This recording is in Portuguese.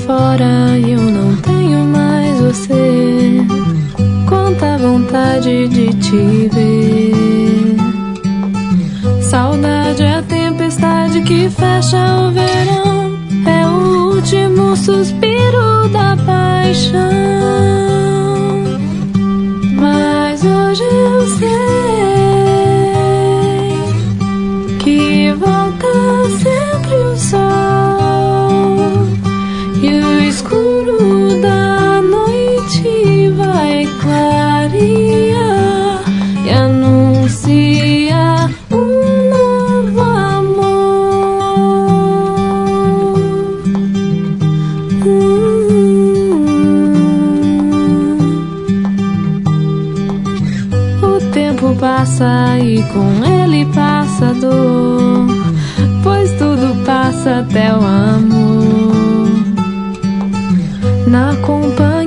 fora e eu não tenho mais você. Quanta vontade de te ver. Saudade é a tempestade que fecha o verão. É o último suspiro da paixão. Mas hoje eu sei que volta sempre o sol, e o escuro da noite vai clarear e anuncia um novo amor. O tempo passa e com ele passa a dor, pois tudo passa até o amor. Na companhia